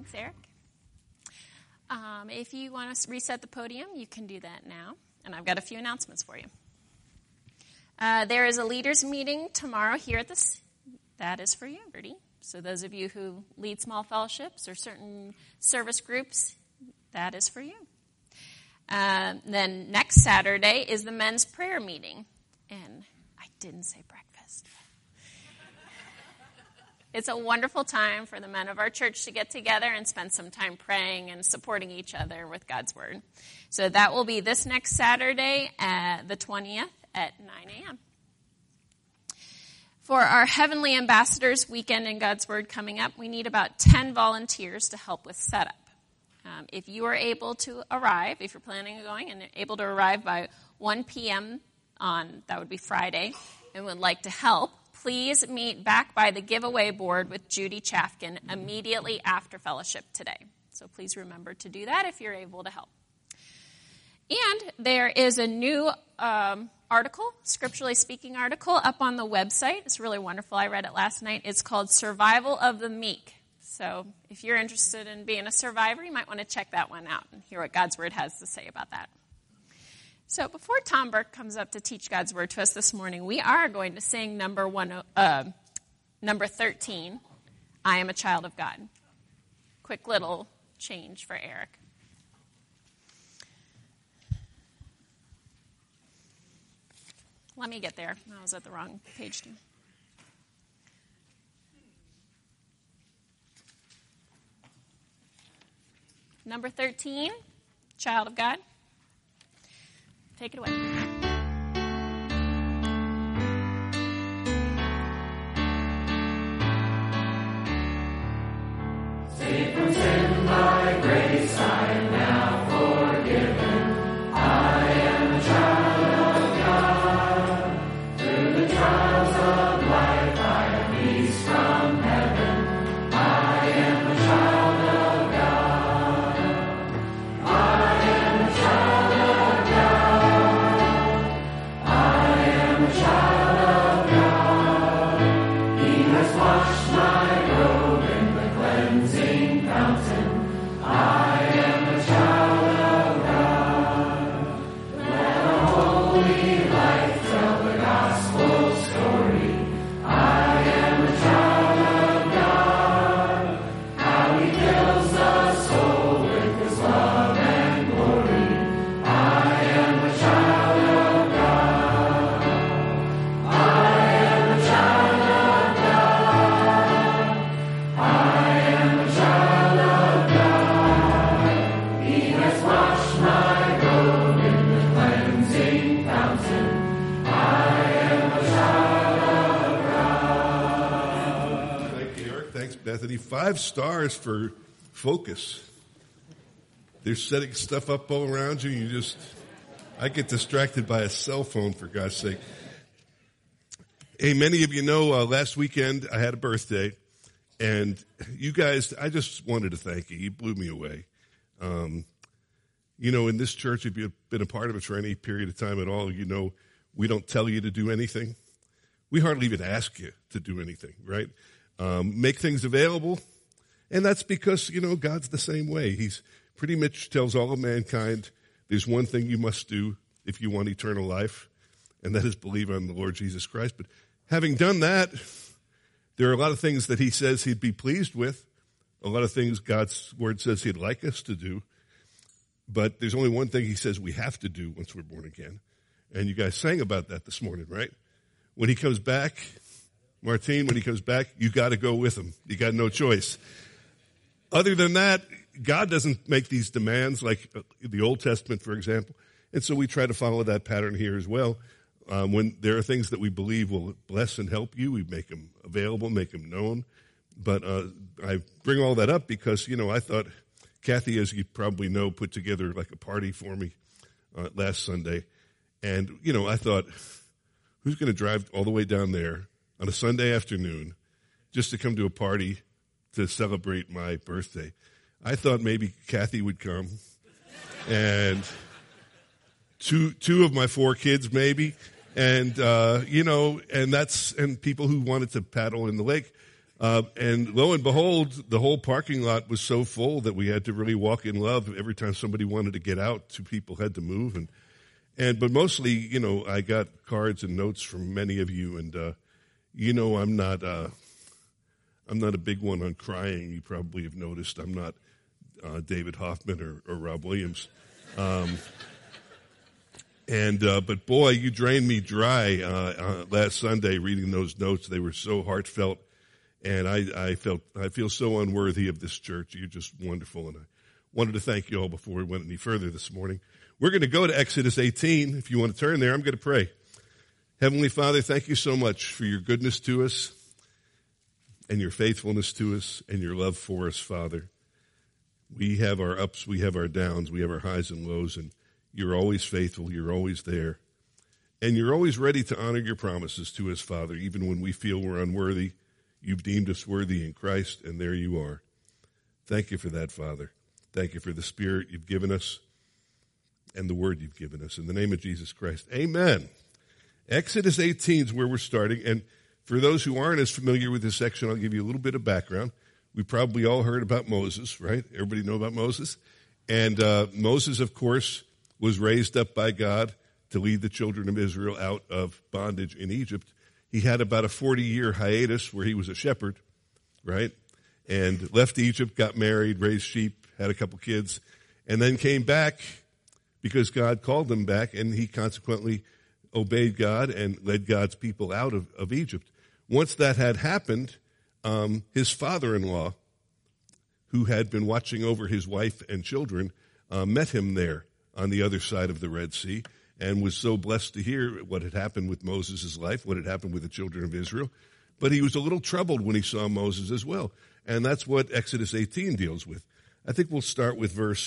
Thanks, Eric. If you want to reset the podium, you can do that now. And I've got a few announcements for you. There is a leaders meeting tomorrow here at this. That is for you, Bertie. So those of you who lead small fellowships or certain service groups, that is for you. Then next Saturday is the men's prayer meeting. And I didn't say breakfast. It's a wonderful time for the men of our church to get together and spend some time praying and supporting each other with God's Word. So that will be this next Saturday, the 20th at 9 a.m. For our Heavenly Ambassadors Weekend in God's Word coming up, we need about 10 volunteers to help with setup. If you are able to arrive, if you're planning on going and able to arrive by 1 p.m. that would be Friday, and would like to help, please meet back by the giveaway board with Judy Chafkin immediately after fellowship today. So please remember to do that if you're able to help. And there is a new article, scripturally speaking article, up on the website. It's really wonderful. I read it last night. It's called Survival of the Meek. So if you're interested in being a survivor, you might want to check that one out and hear what God's Word has to say about that. So before Tom Burke comes up to teach God's Word to us this morning, we are going to sing number 13, I Am a Child of God. Quick little change for Eric. Let me get there. I was at the wrong page too. Number 13, Child of God. Take it away. Saved from sin by grace, I am now forgiven. I am a child of God. Through the trials of life, I have peace from heaven. I am a child of God. I am a child of God. I am a child of God. He has washed my robe in the cleansing fountain. I am a child of God. Let a holy life tell the gospel story. I am a child of God. How he fills the soul with his love and glory. I am a child of God. I am a child of God. I am a child of God. He has washed my robe in the cleansing fountain. I am a child of God. Thank you, Eric. Thanks, Bethany. 5 stars for focus. They're setting stuff up all around you. I get distracted by a cell phone, for God's sake. Hey, many of you know last weekend I had a birthday, and you guys, I just wanted to thank you. You blew me away. In this church, if you've been a part of it for any period of time at all, you know we don't tell you to do anything. We hardly even ask you to do anything, right? Make things available. And that's because, God's the same way. He's pretty much tells all of mankind, there's one thing you must do if you want eternal life, and that is believe on the Lord Jesus Christ. But having done that, there are a lot of things that he says he'd be pleased with, a lot of things God's word says he'd like us to do. But there's only one thing he says we have to do once we're born again. And you guys sang about that this morning, right? When he comes back, Martine, when he comes back, you got to go with him. You got no choice. Other than that, God doesn't make these demands like the Old Testament, for example. And so we try to follow that pattern here as well. When there are things that we believe will bless and help you, we make them available, make them known. But I bring all that up because, I thought Kathy, as you probably know, put together like a party for me last Sunday. And, I thought, who's going to drive all the way down there on a Sunday afternoon just to come to a party to celebrate my birthday? I thought maybe Kathy would come and two of my 4 kids maybe. And, and people who wanted to paddle in the lake. And lo and behold, the whole parking lot was so full that we had to really walk in love. Every time somebody wanted to get out, two people had to move. But mostly, you know, I got cards and notes from many of you. And, you know, I'm not a big one on crying. You probably have noticed I'm not David Hoffman or Rob Williams. But boy, you drained me dry last Sunday reading those notes. They were so heartfelt. And I feel so unworthy of this church. You're just wonderful. And I wanted to thank you all before we went any further this morning. We're going to go to Exodus 18. If you want to turn there, I'm going to pray. Heavenly Father, thank you so much for your goodness to us and your faithfulness to us and your love for us, Father. We have our ups, we have our downs, we have our highs and lows, and you're always faithful, you're always there. And you're always ready to honor your promises to us, Father, even when we feel we're unworthy. You've deemed us worthy in Christ, and there you are. Thank you for that, Father. Thank you for the Spirit you've given us and the Word you've given us. In the name of Jesus Christ, amen. Exodus 18 is where we're starting, and for those who aren't as familiar with this section, I'll give you a little bit of background. We probably all heard about Moses, right? Everybody know about Moses? And Moses, of course, was raised up by God to lead the children of Israel out of bondage in Egypt. He had about a 40-year hiatus where he was a shepherd, right? And left Egypt, got married, raised sheep, had a couple kids, and then came back because God called him back, and he consequently obeyed God and led God's people out of Egypt. Once that had happened, his father-in-law, who had been watching over his wife and children, met him there on the other side of the Red Sea, and was so blessed to hear what had happened with Moses' life, what had happened with the children of Israel. But he was a little troubled when he saw Moses as well. And that's what Exodus 18 deals with. I think we'll start with verse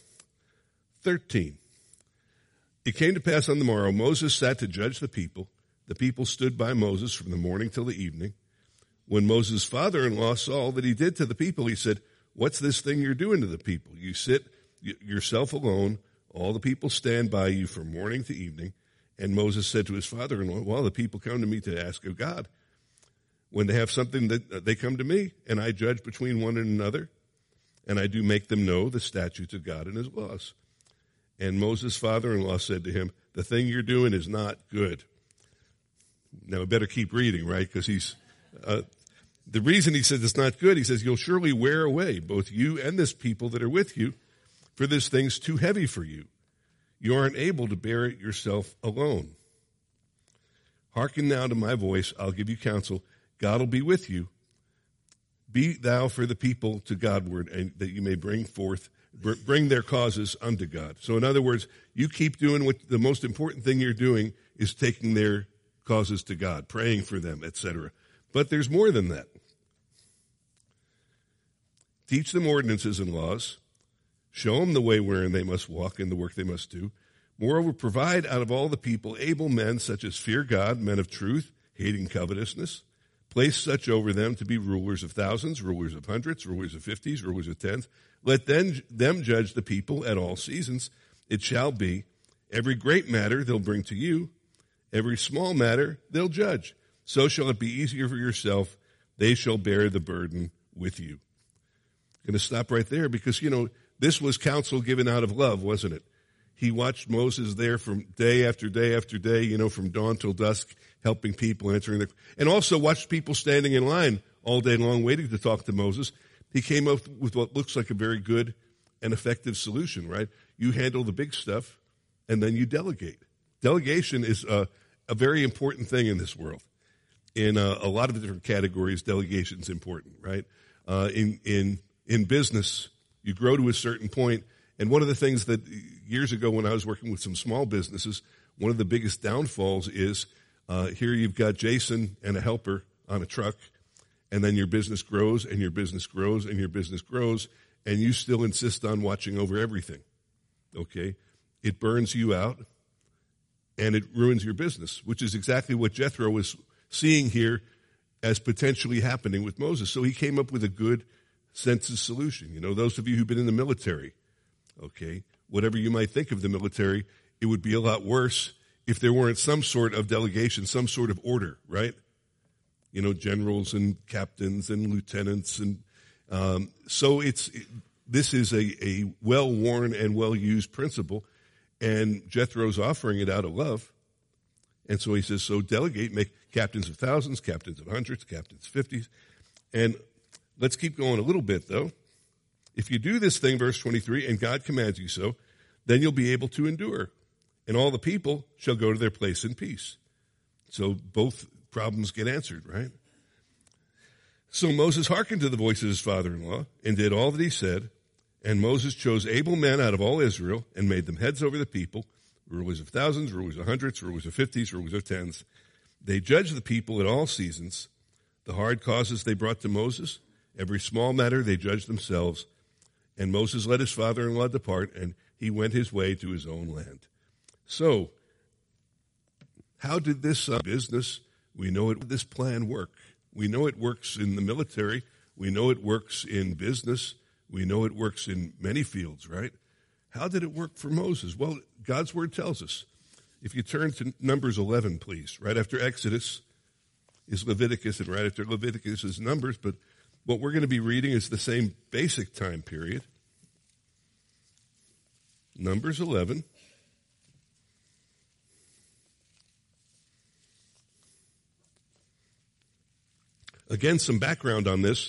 13. It came to pass on the morrow, Moses sat to judge the people. The people stood by Moses from the morning till the evening. When Moses' father-in-law saw all that he did to the people, he said, "What's this thing you're doing to the people? You sit yourself alone. All the people stand by you from morning to evening." And Moses said to his father-in-law, "Well, the people come to me to ask of God. When they have something, that they come to me, and I judge between one and another, and I do make them know the statutes of God and his laws." And Moses' father-in-law said to him, "The thing you're doing is not good." Now, I better keep reading, right? Because the reason he says it's not good, he says, "You'll surely wear away, both you and this people that are with you, for this thing's too heavy for you. You aren't able to bear it yourself alone. Hearken now to my voice. I'll give you counsel. God will be with you. Be thou for the people to Godward, and that you may bring their causes unto God." So in other words, you keep doing what the most important thing you're doing is taking their causes to God, praying for them, etc. But there's more than that. Teach them ordinances and laws. Show them the way wherein they must walk and the work they must do. Moreover, provide out of all the people able men such as fear God, men of truth, hating covetousness. Place such over them to be rulers of thousands, rulers of hundreds, rulers of 50s, rulers of 10s. Let them judge the people at all seasons. It shall be, every great matter they'll bring to you, every small matter they'll judge. So shall it be easier for yourself. They shall bear the burden with you. I'm going to stop right there because, this was counsel given out of love, wasn't it? He watched Moses there from day after day after day, from dawn till dusk, helping people, and also watched people standing in line all day long waiting to talk to Moses. He came up with what looks like a very good and effective solution, right? You handle the big stuff, and then you delegate. Delegation is a very important thing in this world. In a lot of different categories, delegation is important, right? In business, you grow to a certain point, and one of the things that years ago when I was working with some small businesses, one of the biggest downfalls is here you've got Jason and a helper on a truck, and then your business grows, and your business grows, and your business grows, and you still insist on watching over everything, okay? It burns you out, and it ruins your business, which is exactly what Jethro was seeing here as potentially happening with Moses. So he came up with a good census solution. Those of you who've been in the military, okay, whatever you might think of the military, it would be a lot worse if there weren't some sort of delegation, some sort of order, right? generals and captains and lieutenants. And so this is a well-worn and well-used principle, and Jethro's offering it out of love. And so he says, so delegate, make captains of thousands, captains of hundreds, captains of 50s. And let's keep going a little bit, though. If you do this thing, verse 23, and God commands you so, then you'll be able to endure. And all the people shall go to their place in peace. So both problems get answered, right? So Moses hearkened to the voice of his father-in-law and did all that he said. And Moses chose able men out of all Israel and made them heads over the people, rulers of thousands, rulers of hundreds, rulers of 50s, rulers of 10s. They judged the people at all seasons. The hard causes they brought to Moses, every small matter they judged themselves. And Moses let his father-in-law depart, and he went his way to his own land. So, how did this business, this plan work? We know it works in the military. We know it works in business. We know it works in many fields, right? How did it work for Moses? Well, God's word tells us. If you turn to Numbers 11, please. Right after Exodus is Leviticus, and right after Leviticus is Numbers, but what we're going to be reading is the same basic time period. Numbers 11. Again, some background on this.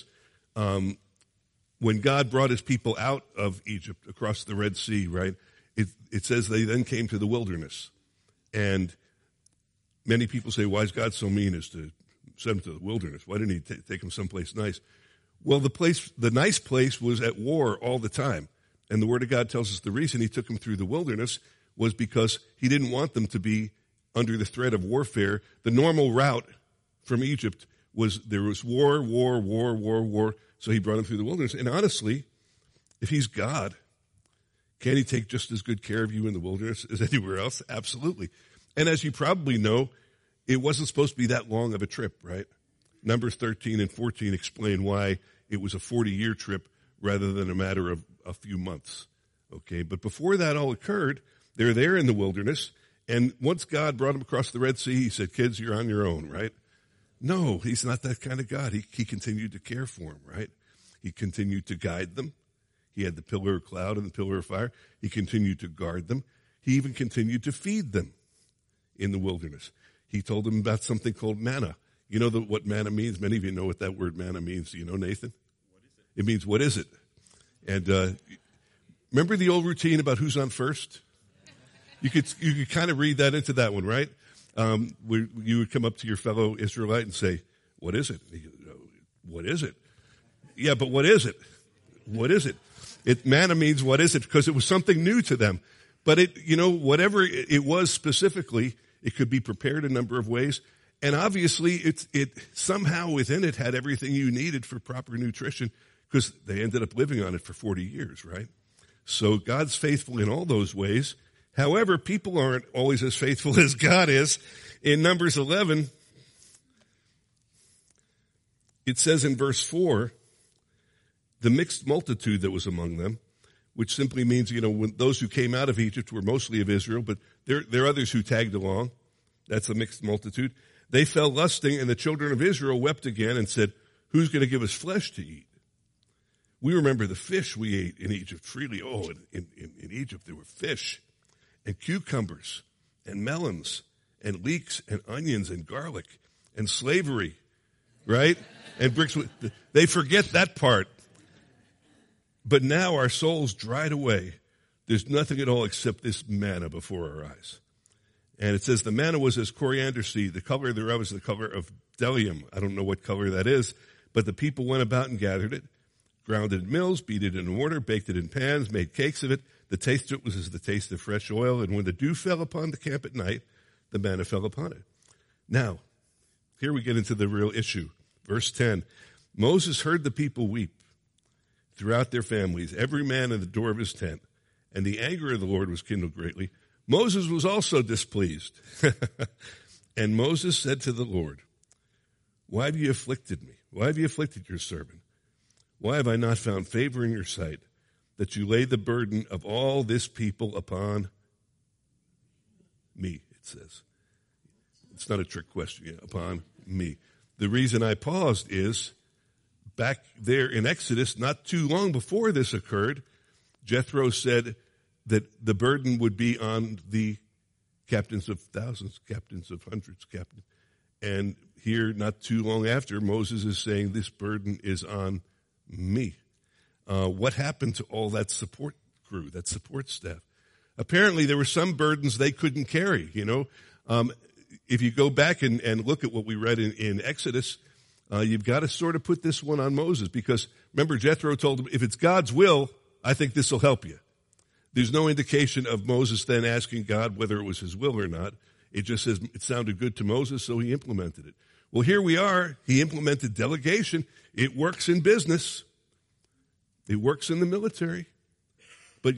When God brought his people out of Egypt across the Red Sea, right, it says they then came to the wilderness. And many people say, why is God so mean as to send them to the wilderness? Why didn't he take them someplace nice? Well, the nice place was at war all the time. And the Word of God tells us the reason he took them through the wilderness was because he didn't want them to be under the threat of warfare. The normal route from Egypt was there was war. So he brought them through the wilderness. And honestly, if he's God, can he take just as good care of you in the wilderness as anywhere else? Absolutely. And as you probably know, it wasn't supposed to be that long of a trip, right? Numbers 13 and 14 explain why it was a 40-year trip rather than a matter of a few months. Okay, but before that all occurred, they're there in the wilderness, and once God brought them across the Red Sea, he said, kids, you're on your own, right? No, he's not that kind of God. He continued to care for them, right? He continued to guide them. He had the pillar of cloud and the pillar of fire. He continued to guard them. He even continued to feed them in the wilderness. He told them about something called manna. You know what manna means? Many of you know what that word manna means. Do you know, Nathan? What is it? It means, what is it? And remember the old routine about who's on first? You could kind of read that into that one, right? You would come up to your fellow Israelite and say, what is it? What is it? Yeah, but what is it? What is it? Manna means what is it? Because it was something new to them. But whatever it was specifically, it could be prepared a number of ways. And obviously it somehow within it had everything you needed for proper nutrition, because they ended up living on it for 40 years, right? So God's faithful in all those ways. However, people aren't always as faithful as God is. In Numbers 11, it says in verse 4, the mixed multitude that was among them, which simply means, when those who came out of Egypt were mostly of Israel, but there are others who tagged along. That's the mixed multitude. They fell lusting, and the children of Israel wept again and said, who's going to give us flesh to eat? We remember the fish we ate in Egypt freely. Oh, in Egypt there were fish and cucumbers and melons and leeks and onions and garlic and slavery, right? And bricks. They forget that part. But now our souls dried away. There's nothing at all except this manna before our eyes. And it says the manna was as coriander seed. The color thereof is the color of bdellium. I don't know what color that is. But the people went about and gathered it, ground it in mills, beat it in mortar, baked it in pans, made cakes of it. The taste of it was as the taste of fresh oil. And when the dew fell upon the camp at night, the manna fell upon it. Now, here we get into the real issue. Verse 10, Moses heard the people weep throughout their families, every man in the door of his tent, and the anger of the Lord was kindled greatly. Moses was also displeased. And Moses said to the Lord, why have you afflicted me? Why have you afflicted your servant? Why have I not found favor in your sight, that you lay the burden of all this people upon me, it says. It's not a trick question, upon me. The reason I paused is back there in Exodus, not too long before this occurred, Jethro said that the burden would be on the captains of thousands, captains of hundreds, captains. And here, not too long after, Moses is saying this burden is on me. What happened to all that support crew, that support staff? Apparently, there were some burdens they couldn't carry, If you go back and look at what we read in Exodus, you've got to sort of put this one on Moses, because remember, Jethro told him, if it's God's will, I think this will help you. There's no indication of Moses then asking God whether it was his will or not. It just says it sounded good to Moses, so he implemented it. Well, here we are. He implemented delegation. It works in business. It works in the military. But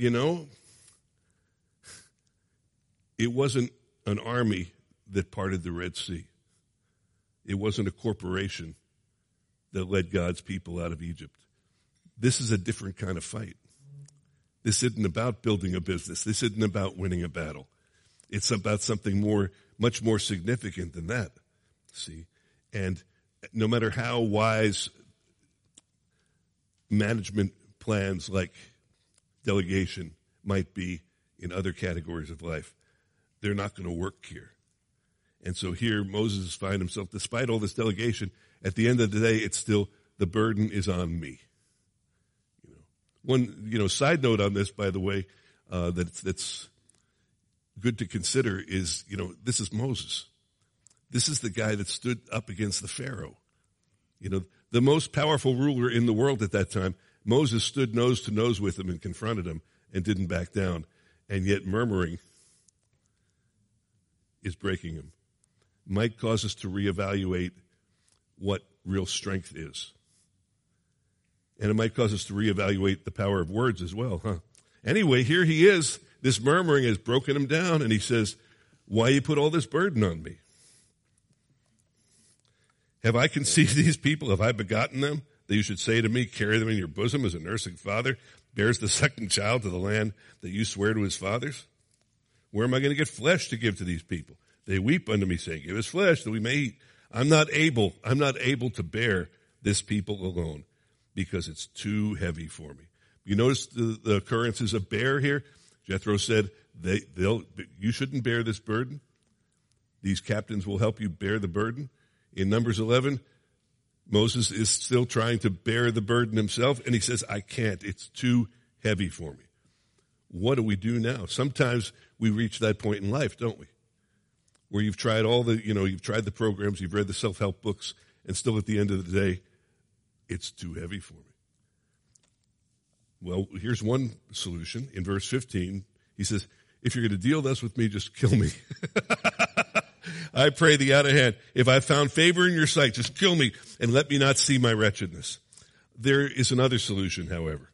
it wasn't an army that parted the Red Sea. It wasn't a corporation that led God's people out of Egypt. This is a different kind of fight. This isn't about building a business. This isn't about winning a battle. It's about something much more significant than that. See? And no matter how wise management plans like delegation might be in other categories of life, they're not going to work here. And so here Moses finds himself, despite all this delegation, at the end of the day, it's still, the burden is on me. One, side note on this, by the way, that's good to consider is, this is Moses. This is the guy that stood up against the Pharaoh. The most powerful ruler in the world at that time. Moses stood nose to nose with him and confronted him and didn't back down. And yet murmuring is breaking him. Might cause us to reevaluate what real strength is. And it might cause us to reevaluate the power of words as well, huh? Anyway, here he is. This murmuring has broken him down, and he says, why you put all this burden on me? Have I conceived these people? Have I begotten them? That you should say to me, carry them in your bosom as a nursing father bears the second child to the land that you swear to his fathers? Where am I going to get flesh to give to these people? They weep unto me, saying, give us flesh that we may eat. I'm not able to bear this people alone, because it's too heavy for me. You notice the occurrences of bear here? Jethro said, you shouldn't bear this burden. These captains will help you bear the burden. In Numbers 11, Moses is still trying to bear the burden himself, and he says, I can't. It's too heavy for me. What do we do now? Sometimes we reach that point in life, don't we? Where you've tried you've tried the programs, you've read the self-help books, and still at the end of the day, it's too heavy for me. Well, here's one solution. In verse 15, he says, if you're going to deal thus with me, just kill me. I pray thee out of hand. If I found favor in your sight, just kill me and let me not see my wretchedness. There is another solution, however.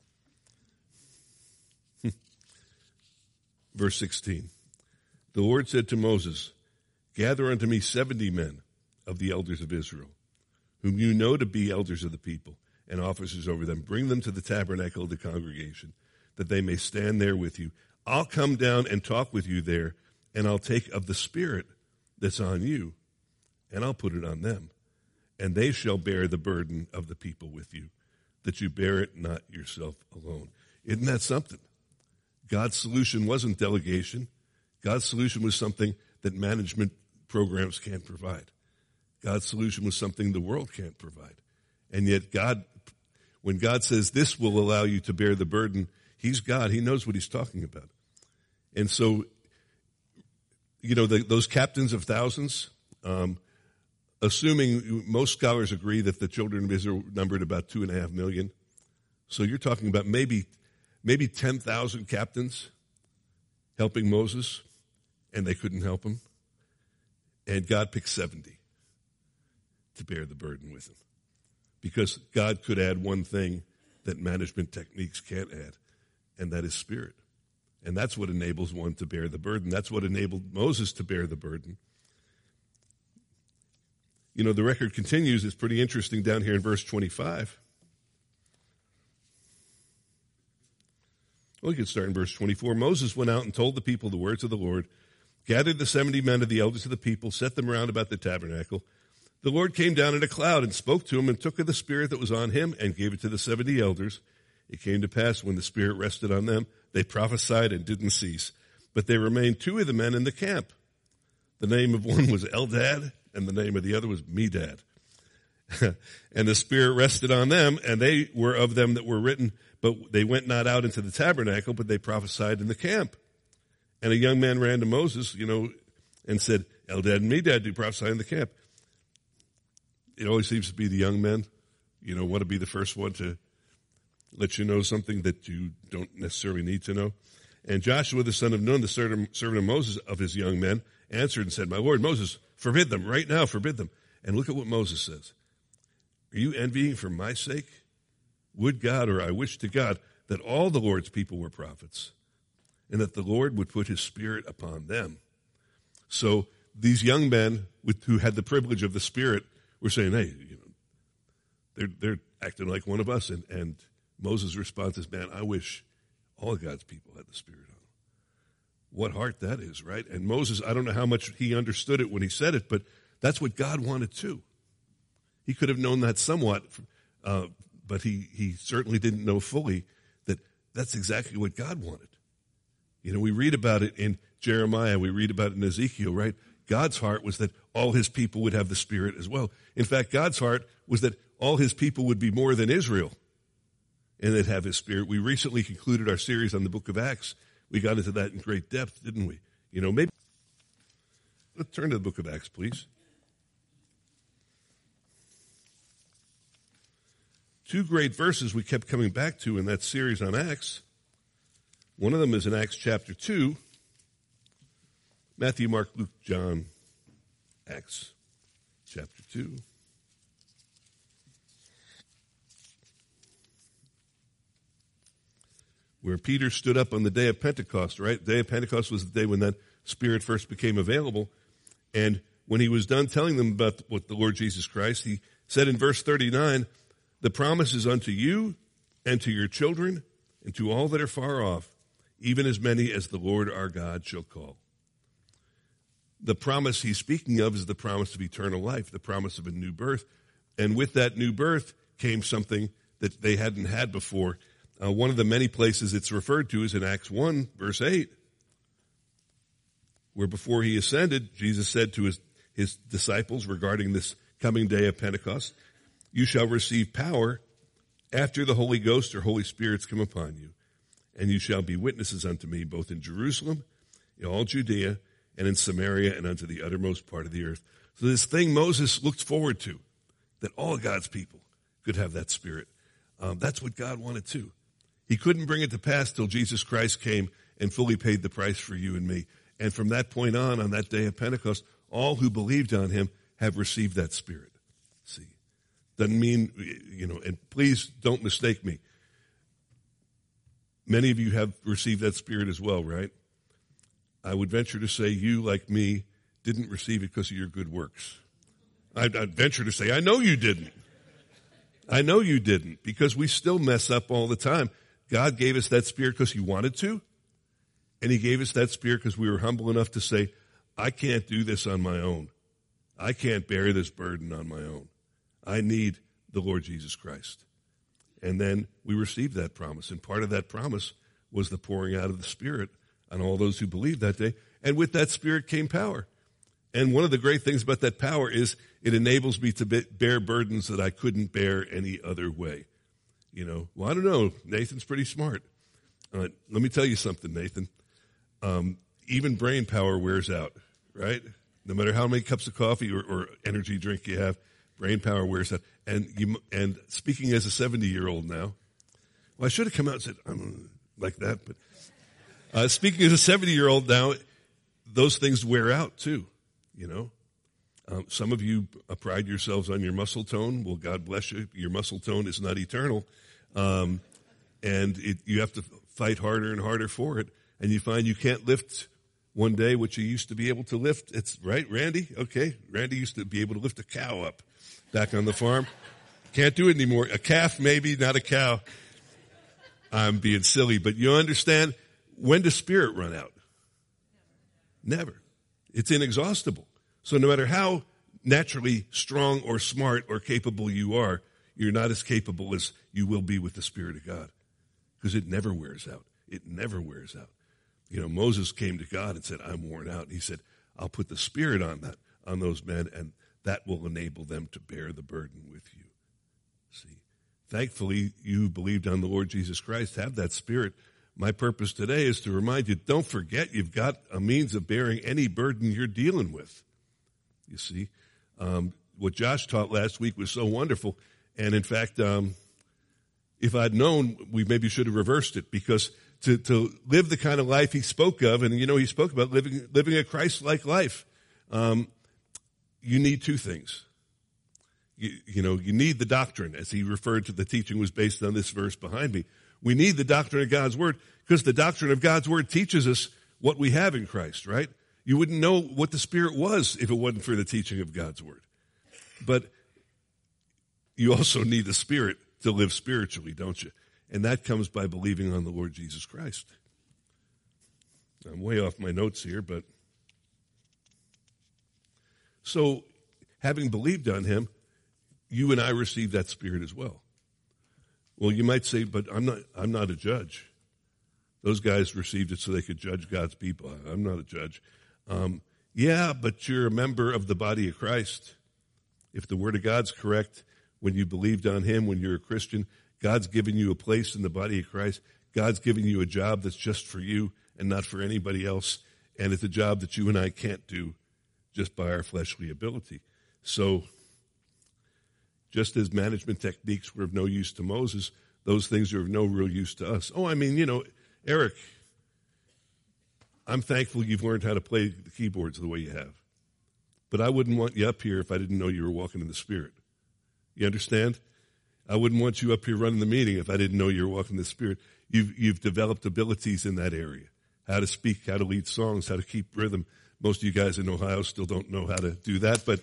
Verse 16. The Lord said to Moses, gather unto me 70 men of the elders of Israel, whom you know to be elders of the people and officers over them. Bring them to the tabernacle of the congregation, that they may stand there with you. I'll come down and talk with you there, and I'll take of the Spirit that's on you, and I'll put it on them. And they shall bear the burden of the people with you, that you bear it not yourself alone. Isn't that something? God's solution wasn't delegation. God's solution was something that management programs can't provide. God's solution was something the world can't provide. And yet when God says this will allow you to bear the burden, he's God. He knows what he's talking about. And so, those captains of thousands, assuming most scholars agree that the children of Israel numbered about 2.5 million. So you're talking about maybe 10,000 captains helping Moses, and they couldn't help him. And God picked 70 to bear the burden with him. Because God could add one thing that management techniques can't add, and that is spirit. And that's what enables one to bear the burden. That's what enabled Moses to bear the burden. The record continues. It's pretty interesting down here in verse 25. Well, we could start in verse 24. Moses went out and told the people the words of the Lord, gathered the 70 men of the elders of the people, set them around about the tabernacle. The Lord came down in a cloud and spoke to him and took of the Spirit that was on him and gave it to the 70 elders. It came to pass when the Spirit rested on them, they prophesied and didn't cease. But there remained 2 of the men in the camp. The name of one was Eldad, and the name of the other was Medad. And the Spirit rested on them, and they were of them that were written, but they went not out into the tabernacle, but they prophesied in the camp. And a young man ran to Moses, and said, Eldad and Medad do prophesy in the camp. It always seems to be the young men, want to be the first one to let you know something that you don't necessarily need to know. And Joshua, the son of Nun, the servant of Moses, of his young men, answered and said, My Lord, Moses, forbid them, right now, forbid them. And look at what Moses says. Are you envying for my sake? Would God, or I wish to God, that all the Lord's people were prophets, and that the Lord would put his Spirit upon them. So these young men who had the privilege of the Spirit were saying, hey, they're acting like one of us. And Moses' response is, man, I wish all of God's people had the Spirit on them. What heart that is, right? And Moses, I don't know how much he understood it when he said it, but that's what God wanted too. He could have known that somewhat, but he certainly didn't know fully that that's exactly what God wanted. We read about it in Jeremiah, we read about it in Ezekiel, right? God's heart was that all his people would have the Spirit as well. In fact, God's heart was that all his people would be more than Israel, and they'd have his Spirit. We recently concluded our series on the book of Acts. We got into that in great depth, didn't we? Maybe. Let's turn to the book of Acts, please. 2 great verses we kept coming back to in that series on Acts. One of them is in Acts chapter 2. Matthew, Mark, Luke, John, Acts chapter 2. Where Peter stood up on the day of Pentecost, right? The day of Pentecost was the day when that Spirit first became available. And when he was done telling them about what the Lord Jesus Christ, he said in verse 39, the promise is unto you and to your children and to all that are far off, even as many as the Lord our God shall call. The promise he's speaking of is the promise of eternal life, the promise of a new birth. And with that new birth came something that they hadn't had before. One of the many places it's referred to is in Acts 1, verse 8, where before he ascended, Jesus said to his disciples regarding this coming day of Pentecost, you shall receive power after the Holy Ghost or Holy Spirit's come upon you, and you shall be witnesses unto me both in Jerusalem, in all Judea, and in Samaria, and unto the uttermost part of the earth. So this thing Moses looked forward to, that all God's people could have that Spirit. That's what God wanted too. He couldn't bring it to pass till Jesus Christ came and fully paid the price for you and me. And from that point on that day of Pentecost, all who believed on him have received that Spirit. See, doesn't mean, and please don't mistake me. Many of you have received that Spirit as well, right? I would venture to say you, like me, didn't receive it because of your good works. I'd venture to say, I know you didn't. I know you didn't, because we still mess up all the time. God gave us that Spirit because he wanted to, and he gave us that Spirit because we were humble enough to say, I can't do this on my own. I can't bear this burden on my own. I need the Lord Jesus Christ. And then we received that promise, and part of that promise was the pouring out of the Spirit on all those who believed that day. And with that Spirit came power. And one of the great things about that power is it enables me to bear burdens that I couldn't bear any other way. Well, I don't know. Nathan's pretty smart. Let me tell you something, Nathan. Even brain power wears out, right? No matter how many cups of coffee or energy drink you have, brain power wears out. And speaking as a 70-year-old now, well, I should have come out and said, I'm like that, but speaking as a 70-year-old now, those things wear out too, Some of you pride yourselves on your muscle tone. Well, God bless you. Your muscle tone is not eternal. And you have to fight harder and harder for it. And you find you can't lift one day what you used to be able to lift. It's right, Randy? Okay. Randy used to be able to lift a cow up back on the farm. Can't do it anymore. A calf, maybe, not a cow. I'm being silly, but you understand, when does Spirit run out? Never. It's inexhaustible. So no matter how naturally strong or smart or capable you are, you're not as capable as you will be with the Spirit of God. Because it never wears out. It never wears out. You know, Moses came to God and said, I'm worn out. And he said, I'll put the Spirit on those men, and that will enable them to bear the burden with you. See, thankfully, you believed on the Lord Jesus Christ, have that Spirit. My purpose today is to remind you, don't forget you've got a means of bearing any burden you're dealing with. You see, what Josh taught last week was so wonderful. And in fact, if I'd known, we maybe should have reversed it, because to live the kind of life he spoke of, and he spoke about living a Christ-like life, you need two things. You need the doctrine, as he referred to the teaching was based on this verse behind me. We need the doctrine of God's Word, because the doctrine of God's Word teaches us what we have in Christ, right? You wouldn't know what the Spirit was if it wasn't for the teaching of God's Word. But you also need the Spirit to live spiritually, don't you? And that comes by believing on the Lord Jesus Christ. I'm way off my notes here, but so having believed on him, you and I receive that Spirit as well. Well, you might say, but I'm not a judge. Those guys received it so they could judge God's people. I'm not a judge. Yeah, but you're a member of the body of Christ. If the Word of God's correct, when you believed on him, when you're a Christian, God's given you a place in the body of Christ. God's given you a job that's just for you and not for anybody else. And it's a job that you and I can't do just by our fleshly ability. So just as management techniques were of no use to Moses, those things are of no real use to us. Oh, I mean, Eric, I'm thankful you've learned how to play the keyboards the way you have. But I wouldn't want you up here if I didn't know you were walking in the Spirit. You understand? I wouldn't want you up here running the meeting if I didn't know you were walking in the Spirit. You've developed abilities in that area. How to speak, how to lead songs, how to keep rhythm. Most of you guys in Ohio still don't know how to do that, but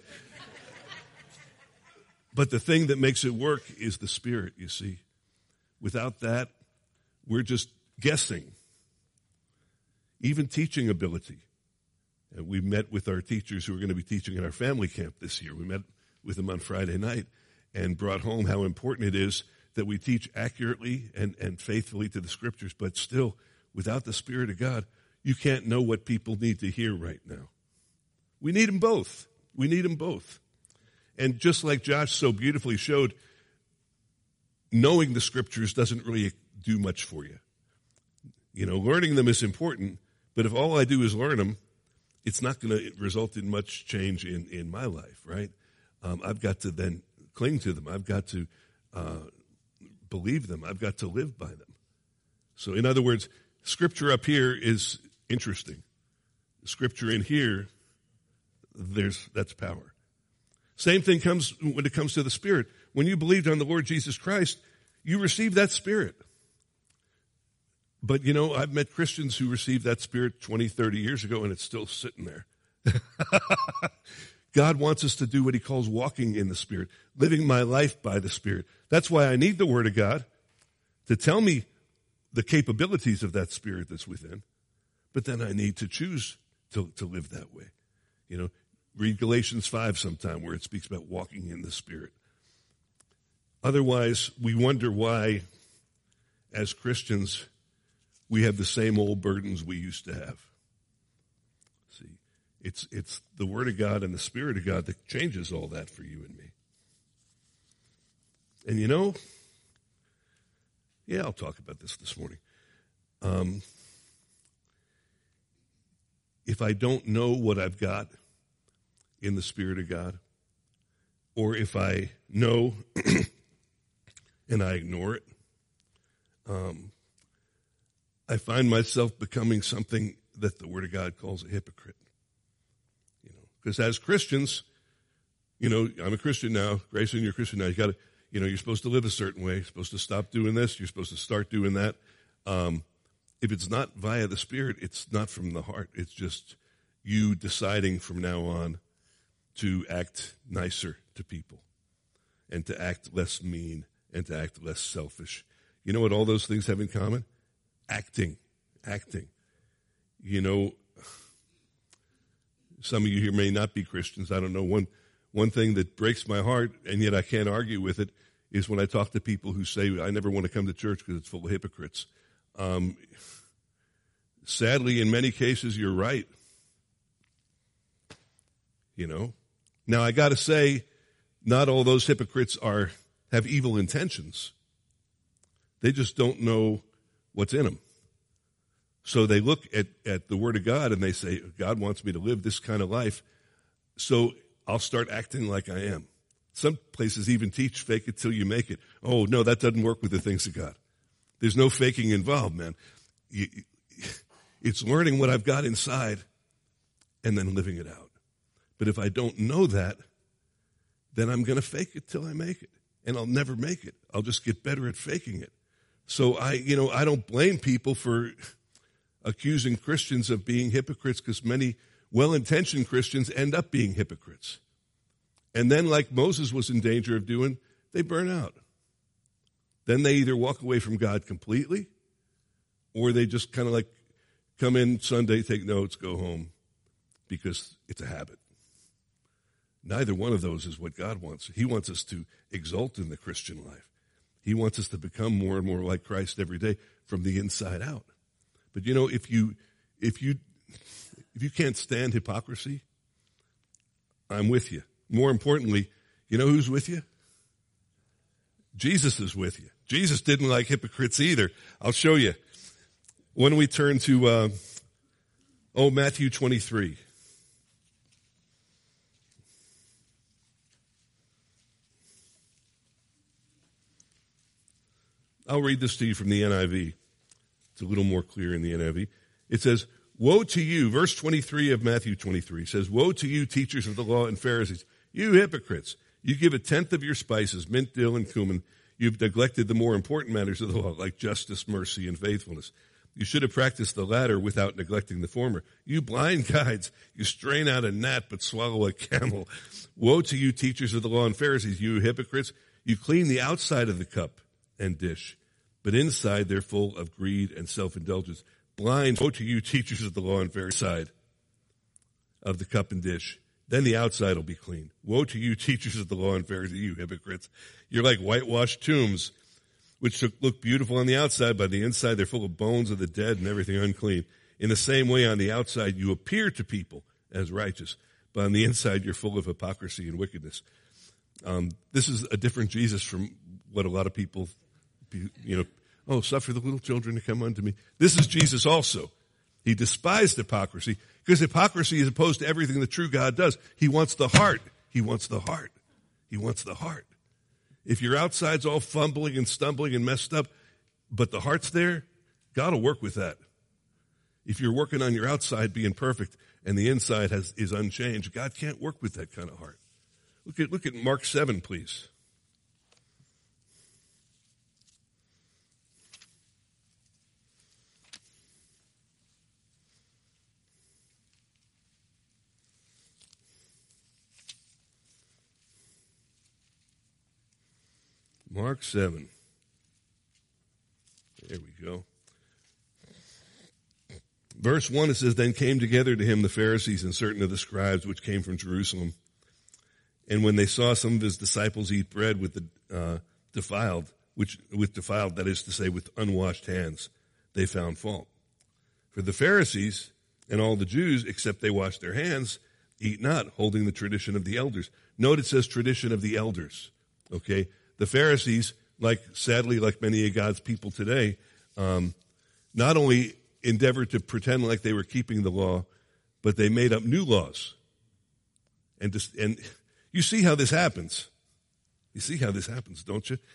the thing that makes it work is the Spirit, you see. Without that, we're just guessing. Even teaching ability. And we met with our teachers who are going to be teaching at our family camp this year. We met with them on Friday night and brought home how important it is that we teach accurately and faithfully to the Scriptures, but still, without the Spirit of God, you can't know what people need to hear right now. We need them both. We need them both. And just like Josh so beautifully showed, knowing the Scriptures doesn't really do much for you. Learning them is important, but if all I do is learn them, it's not going to result in much change in my life, right? I've got to then cling to them. I've got to believe them. I've got to live by them. So in other words, Scripture up here is interesting. Scripture in here, that's power. Same thing comes when it comes to the Spirit. When you believed on the Lord Jesus Christ, you received that Spirit. But, I've met Christians who received that Spirit 20, 30 years ago, and it's still sitting there. God wants us to do what he calls walking in the Spirit, living my life by the Spirit. That's why I need the Word of God to tell me the capabilities of that Spirit that's within. But then I need to choose to live that way. Read Galatians 5 sometime where it speaks about walking in the Spirit. Otherwise, we wonder why, as Christians, we have the same old burdens we used to have. See, it's the Word of God and the Spirit of God that changes all that for you and me. And I'll talk about this morning. If I don't know what I've got in the Spirit of God, or if I know and I ignore it, I find myself becoming something that the Word of God calls a hypocrite. Because as Christians, I'm a Christian now. Grayson, you're a Christian now. You got to, you're supposed to live a certain way. You're supposed to stop doing this. You're supposed to start doing that. If it's not via the Spirit, it's not from the heart. It's just you deciding from now on to act nicer to people and to act less mean and to act less selfish. You know what all those things have in common? Acting. Some of you here may not be Christians. I don't know. one thing that breaks my heart, and yet I can't argue with it, is when I talk to people who say, I never want to come to church because it's full of hypocrites. Sadly, in many cases, you're right. You know? Now, I got to say, not all those hypocrites have evil intentions. They just don't know what's in them. So they look at the Word of God and they say, God wants me to live this kind of life, so I'll start acting like I am. Some places even teach fake it till you make it. Oh, no, that doesn't work with the things of God. There's no faking involved, man. It's learning what I've got inside and then living it out. But if I don't know that, then I'm going to fake it till I make it. And I'll never make it. I'll just get better at faking it. So I don't blame people for accusing Christians of being hypocrites, because many well-intentioned Christians end up being hypocrites. And then, like Moses was in danger of doing, they burn out. Then they either walk away from God completely, or they just kind of like come in Sunday, take notes, go home, because it's a habit. Neither one of those is what God wants. He wants us to exult in the Christian life. He wants us to become more and more like Christ every day from the inside out. But you know, if you can't stand hypocrisy, I'm with you. More importantly, you know who's with you? Jesus is with you. Jesus didn't like hypocrites either. I'll show you. When we turn to Matthew 23. I'll read this to you from the NIV. It's a little more clear in the NIV. It says, woe to you, verse 23 of Matthew 23 says, woe to you, teachers of the law and Pharisees, you hypocrites! You give 1/10 of your spices, mint, dill, and cumin. You've neglected the more important matters of the law, like justice, mercy, and faithfulness. You should have practiced the latter without neglecting the former. You blind guides, you strain out a gnat but swallow a camel. Woe to you, teachers of the law and Pharisees, you hypocrites! You clean the outside of the cup and dish, but inside they're full of greed and self-indulgence. Blind, woe to you, teachers of the law and Pharisees, side of the cup and dish. Then the outside will be clean. Woe to you, teachers of the law and Pharisees, you hypocrites! You're like whitewashed tombs, which look beautiful on the outside, but on the inside they're full of bones of the dead and everything unclean. In the same way, on the outside you appear to people as righteous, but on the inside you're full of hypocrisy and wickedness. This is a different Jesus from what a lot of people, suffer the little children to come unto me. This is Jesus also. He despised hypocrisy, because hypocrisy is opposed to everything the true God does. He wants the heart. He wants the heart. He wants the heart. If your outside's all fumbling and stumbling and messed up, but the heart's there, God will work with that. If you're working on your outside being perfect and the inside is unchanged, God can't work with that kind of heart. Look at Mark 7, please. Mark 7. There we go. Verse 1, it says, then came together to him the Pharisees and certain of the scribes which came from Jerusalem. And when they saw some of his disciples eat bread with defiled, that is to say, with unwashed hands, they found fault. For the Pharisees and all the Jews, except they wash their hands, eat not, holding the tradition of the elders. Note it says tradition of the elders. Okay? The Pharisees, sadly, like many of God's people today, not only endeavored to pretend like they were keeping the law, but they made up new laws. And you see how this happens. You see how this happens, don't you?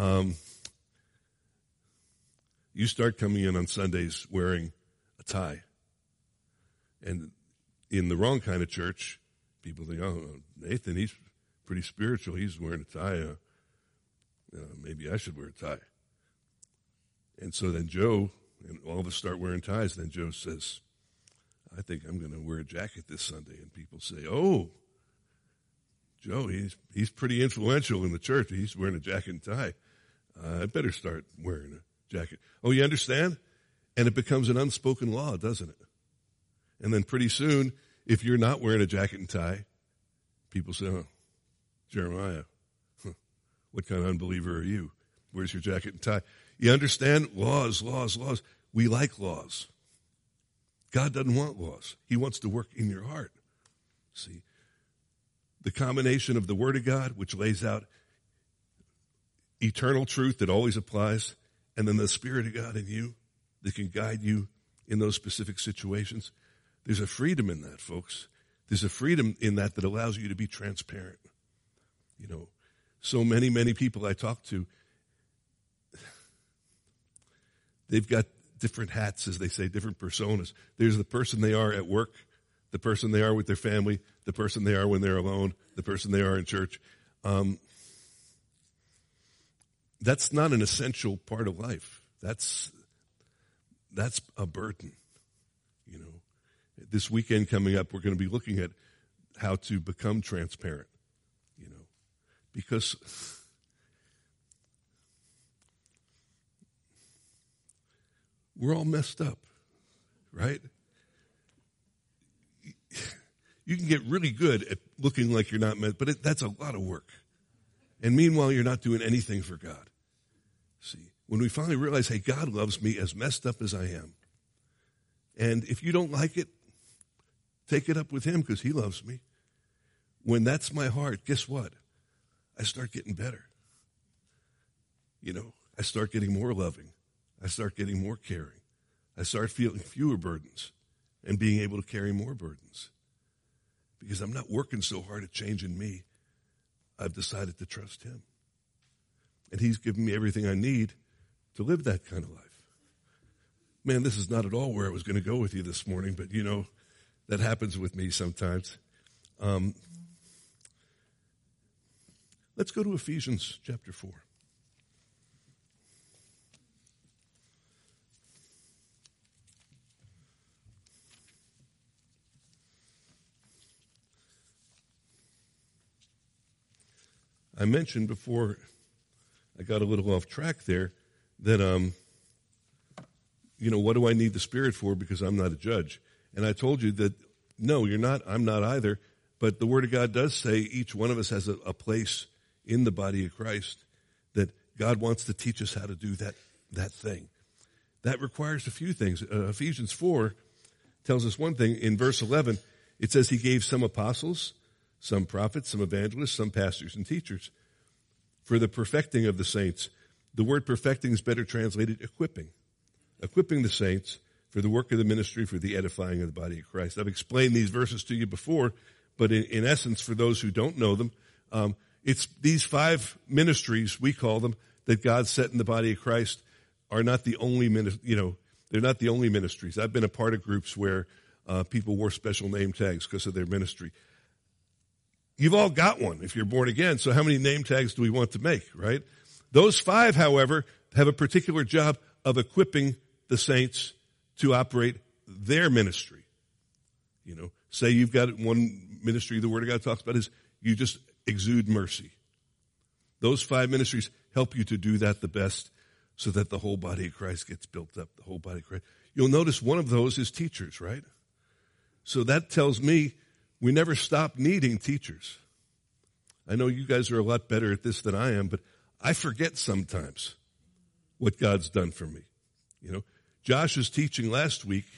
You start coming in on Sundays wearing a tie. And in the wrong kind of church, people think, oh, Nathan, he's pretty spiritual. He's wearing a tie. Maybe I should wear a tie. And so then Joe, and all of us start wearing ties, then Joe says, I think I'm going to wear a jacket this Sunday. And people say, oh, Joe, he's pretty influential in the church. He's wearing a jacket and tie. I better start wearing a jacket. Oh, you understand? And it becomes an unspoken law, doesn't it? And then pretty soon, if you're not wearing a jacket and tie, people say, oh, Jeremiah, what kind of unbeliever are you? Where's your jacket and tie? You understand? Laws. We like laws. God doesn't want laws. He wants to work in your heart. See, the combination of the Word of God, which lays out eternal truth that always applies, and then the Spirit of God in you that can guide you in those specific situations. There's a freedom in that, folks. There's a freedom in that allows you to be transparent. You know, so many people I talk to, they've got different hats, as they say, different personas. There's the person they are at work, the person they are with their family, the person they are when they're alone, the person they are in church. That's not an essential part of life. That's a burden. You know, this weekend coming up, we're going to be looking at how to become transparent. You know, because we're all messed up, right? You can get really good at looking like you're not messed, but that's a lot of work. And meanwhile, you're not doing anything for God. See, when we finally realize, hey, God loves me as messed up as I am. And if you don't like it, take it up with him because he loves me. When that's my heart, guess what? I start getting better. You know, I start getting more loving. I start getting more caring. I start feeling fewer burdens and being able to carry more burdens. Because I'm not working so hard at changing me. I've decided to trust him. And he's given me everything I need to live that kind of life. Man, this is not at all where I was going to go with you this morning, but you know, that happens with me sometimes. Let's go to Ephesians chapter 4. I mentioned before I got a little off track there that, you know, what do I need the Spirit for? Because I'm not a judge. And I told you that, no, you're not. I'm not either. But the Word of God does say each one of us has a place in the body of Christ that God wants to teach us how to do that thing. That requires a few things. Ephesians 4 tells us one thing. In verse 11, it says he gave some apostles, some prophets, some evangelists, some pastors and teachers for the perfecting of the saints. The word perfecting is better translated equipping. Equipping the saints for the work of the ministry, for the edifying of the body of Christ. I've explained these verses to you before, but in essence, for those who don't know them, it's these 5 ministries, we call them, that God set in the body of Christ are not the only, they're not the only ministries. I've been a part of groups where people wore special name tags because of their ministry. You've all got one if you're born again, so how many name tags do we want to make, right? Those 5, however, have a particular job of equipping the saints to operate their ministry. You know, say you've got one ministry the Word of God talks about is you just exude mercy. Those 5 ministries help you to do that the best so that the whole body of Christ gets built up, the whole body of Christ. You'll notice one of those is teachers, right? So that tells me we never stop needing teachers. I know you guys are a lot better at this than I am, but I forget sometimes what God's done for me. You know, Josh's teaching last week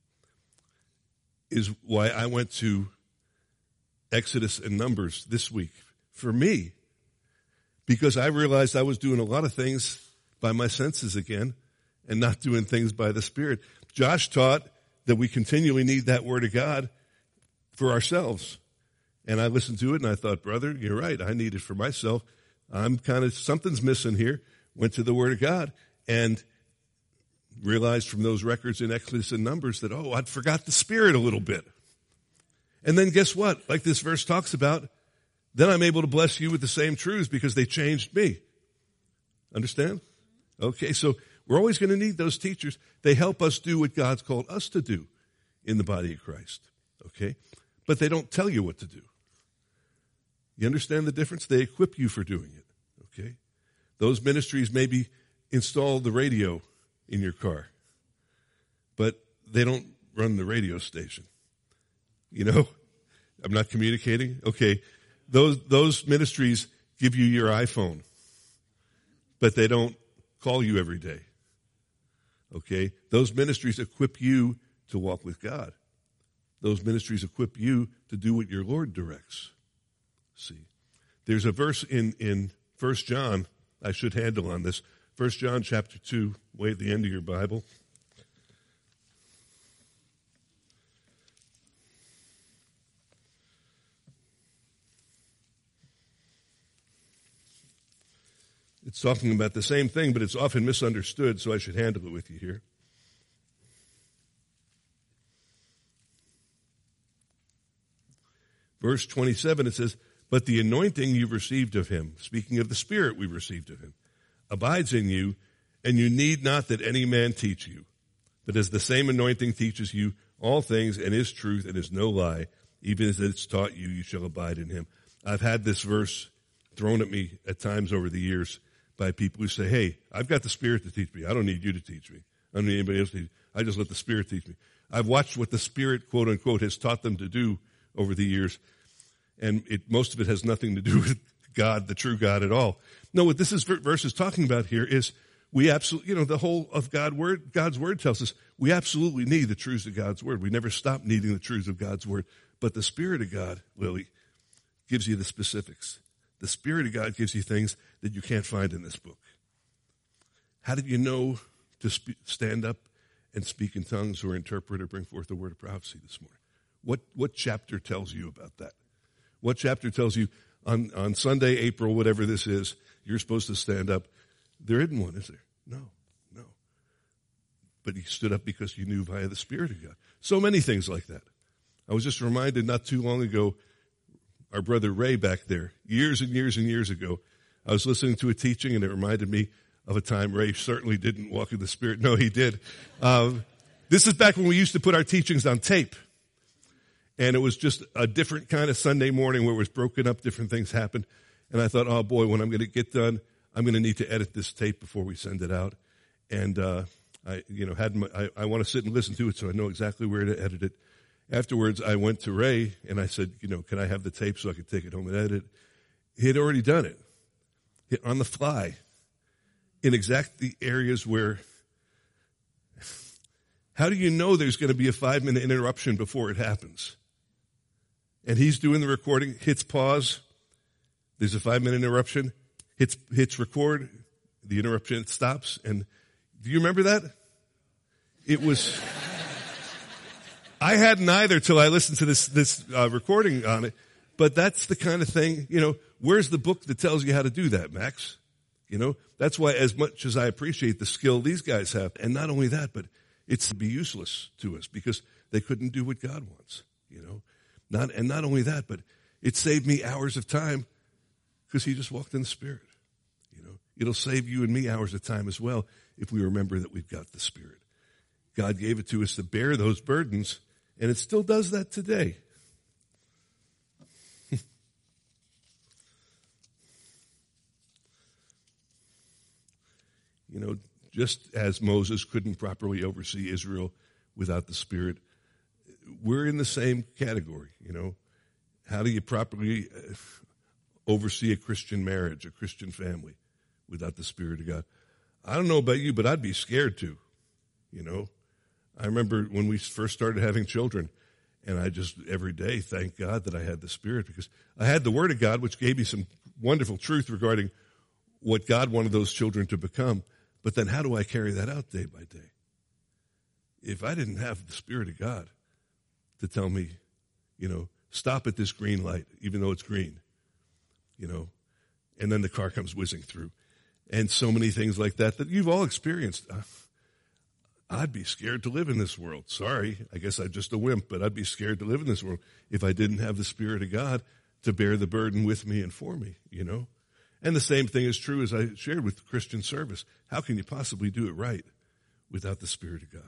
is why I went to Exodus and Numbers this week for me, because I realized I was doing a lot of things by my senses again and not doing things by the Spirit. Josh taught that we continually need that Word of God for ourselves. And I listened to it and I thought, brother, you're right. I need it for myself. I'm something's missing here. Went to the Word of God and realized from those records in Exodus and Numbers that, I'd forgot the Spirit a little bit. And then guess what? Like this verse talks about, then I'm able to bless you with the same truths because they changed me. Understand? Okay, so we're always going to need those teachers. They help us do what God's called us to do in the body of Christ. Okay? But they don't tell you what to do. You understand the difference? They equip you for doing it. Okay? Those ministries maybe install the radio in your car, but they don't run the radio station. You know? I'm not communicating? Okay. those ministries give you your iPhone, but they don't call you every day. Okay? Those ministries equip you to walk with God. Those ministries equip you to do what your Lord directs. See, there's a verse in 1 John, I should handle on this. 1 John chapter 2, way at the end of your Bible. It's talking about the same thing, but it's often misunderstood, so I should handle it with you here. Verse 27, it says, "But the anointing you've received of him," speaking of the Spirit we've received of him, "abides in you, and you need not that any man teach you. But as the same anointing teaches you all things and is truth and is no lie, even as it's taught you, you shall abide in him." I've had this verse thrown at me at times over the years by people who say, "Hey, I've got the Spirit to teach me. I don't need you to teach me. I don't need anybody else to teach me. I just let the Spirit teach me." I've watched what the Spirit, quote unquote, has taught them to do over the years, and most of it has nothing to do with God, the true God, at all. No, what this verse is talking about here is we absolutely, the whole of God's Word tells us we absolutely need the truths of God's Word. We never stop needing the truths of God's Word. But the Spirit of God, Lily, gives you the specifics. The Spirit of God gives you things that you can't find in this book. How did you know to stand up and speak in tongues or interpret or bring forth a word of prophecy this morning? What chapter tells you about that? What chapter tells you on Sunday, April, whatever this is, you're supposed to stand up? There isn't one, is there? No. But you stood up because you knew via the Spirit of God. So many things like that. I was just reminded not too long ago, our brother Ray back there, years and years and years ago, I was listening to a teaching and it reminded me of a time Ray certainly didn't walk in the Spirit. No, he did. This is back when we used to put our teachings on tape. And it was just a different kind of Sunday morning where it was broken up, different things happened. And I thought, oh boy, when I'm going to get done, I'm going to need to edit this tape before we send it out. And I want to sit and listen to it so I know exactly where to edit it. Afterwards, I went to Ray and I said, can I have the tape so I could take it home and edit it? He had already done it on the fly in exactly areas where, how do you know there's going to be a 5-minute interruption before it happens? And he's doing the recording, hits pause, there's a 5-minute interruption, hits record, the interruption stops, and do you remember that? It was, I hadn't either till I listened to this recording on it, but that's the kind of thing, where's the book that tells you how to do that, Max? That's why as much as I appreciate the skill these guys have, and not only that, but it's to be useless to us because they couldn't do what God wants, Not only that, but it saved me hours of time because he just walked in the Spirit. It'll save you and me hours of time as well if we remember that we've got the Spirit. God gave it to us to bear those burdens, and it still does that today. Just as Moses couldn't properly oversee Israel without the Spirit, we're in the same category, How do you properly oversee a Christian marriage, a Christian family without the Spirit of God? I don't know about you, but I'd be scared to, I remember when we first started having children, and I just every day thank God that I had the Spirit because I had the Word of God, which gave me some wonderful truth regarding what God wanted those children to become. But then how do I carry that out day by day? If I didn't have the Spirit of God to tell me, stop at this green light, even though it's green, and then the car comes whizzing through. And so many things like that you've all experienced. I'd be scared to live in this world. Sorry, I guess I'm just a wimp, but I'd be scared to live in this world if I didn't have the Spirit of God to bear the burden with me and for me, And the same thing is true as I shared with Christian service. How can you possibly do it right without the Spirit of God?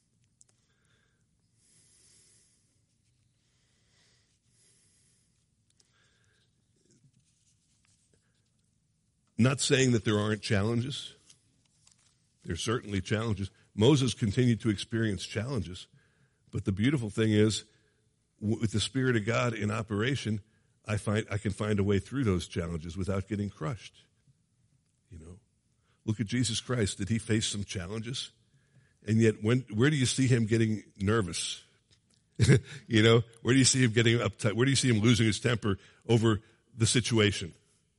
Not saying that there aren't challenges. There's certainly challenges. Moses continued to experience challenges. But the beautiful thing is, with the Spirit of God in operation, I can find a way through those challenges without getting crushed. Look at Jesus Christ. Did he face some challenges? And yet, where do you see him getting nervous? Where do you see him getting uptight? Where do you see him losing his temper over the situation?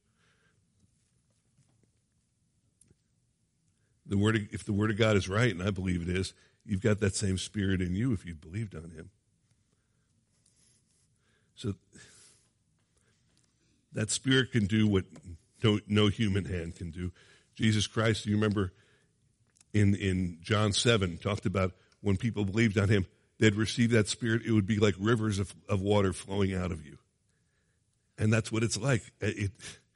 If the Word of God is right, and I believe it is, you've got that same spirit in you if you've believed on him. So that spirit can do what no human hand can do. Jesus Christ, you remember in John 7, talked about when people believed on him, they'd receive that spirit. It would be like rivers of water flowing out of you. And that's what it's like. It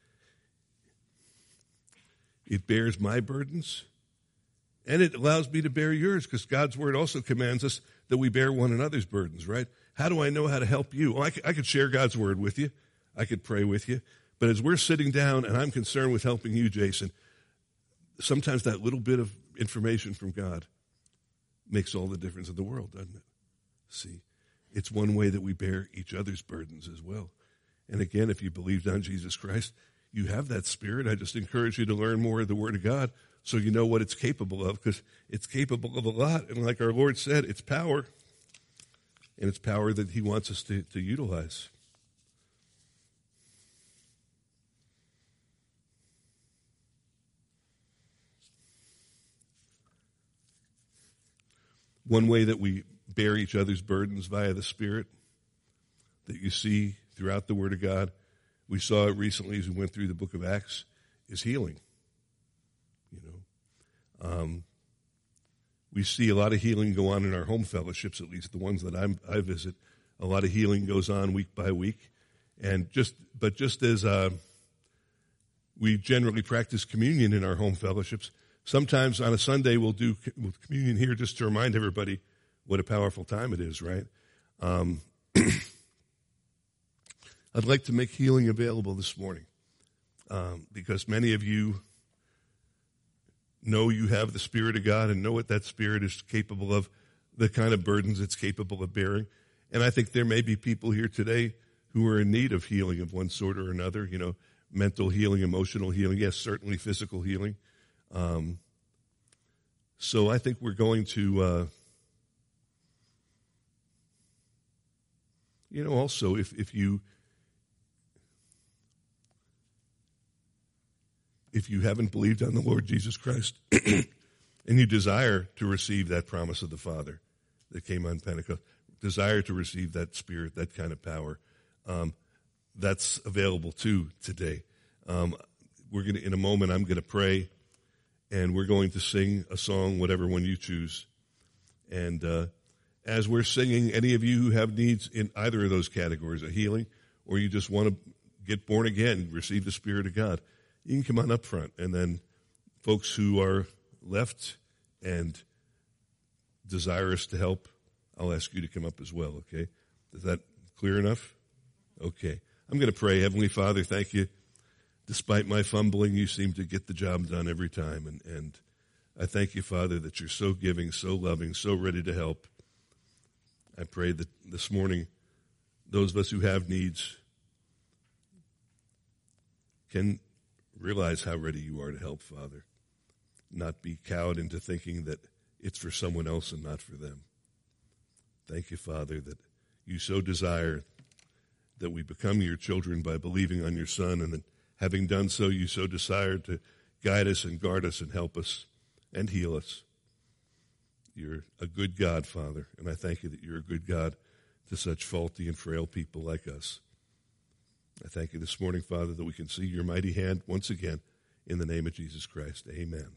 bears my burdens, and it allows me to bear yours, because God's word also commands us that we bear one another's burdens, right? How do I know how to help you? Well, I could share God's word with you. I could pray with you. But as we're sitting down and I'm concerned with helping you, Jason, sometimes that little bit of information from God makes all the difference in the world, doesn't it? See, it's one way that we bear each other's burdens as well. And again, if you believed on Jesus Christ, you have that spirit. I just encourage you to learn more of the Word of God so you know what it's capable of, because it's capable of a lot. And like our Lord said, it's power, and it's power that he wants us to utilize. One way that we bear each other's burdens via the Spirit that you see throughout the Word of God, we saw it recently as we went through the book of Acts, is healing. We see a lot of healing go on in our home fellowships, at least the ones that I visit. A lot of healing goes on week by week. But just as we generally practice communion in our home fellowships, sometimes on a Sunday we'll do communion here just to remind everybody what a powerful time it is, right? I'd like to make healing available this morning because many of you know you have the Spirit of God and know what that Spirit is capable of, the kind of burdens it's capable of bearing. And I think there may be people here today who are in need of healing of one sort or another, mental healing, emotional healing, yes, certainly physical healing. So I think we're going to, also if you haven't believed on the Lord Jesus Christ and you desire to receive that promise of the Father that came on Pentecost, desire to receive that Spirit, that kind of power, that's available too today. In a moment, I'm going to pray, and we're going to sing a song, whatever one you choose. And as we're singing, any of you who have needs in either of those categories, a healing, or you just want to get born again, receive the Spirit of God, you can come on up front. And then folks who are left and desirous to help, I'll ask you to come up as well, okay? Is that clear enough? Okay. I'm going to pray. Heavenly Father, thank you. Despite my fumbling, you seem to get the job done every time. And I thank you, Father, that you're so giving, so loving, so ready to help. I pray that this morning, those of us who have needs can realize how ready you are to help, Father. Not be cowed into thinking that it's for someone else and not for them. Thank you, Father, that you so desire that we become your children by believing on your Son, and that having done so, you so desire to guide us and guard us and help us and heal us. You're a good God, Father, and I thank you that you're a good God to such faulty and frail people like us. I thank you this morning, Father, that we can see your mighty hand once again in the name of Jesus Christ. Amen.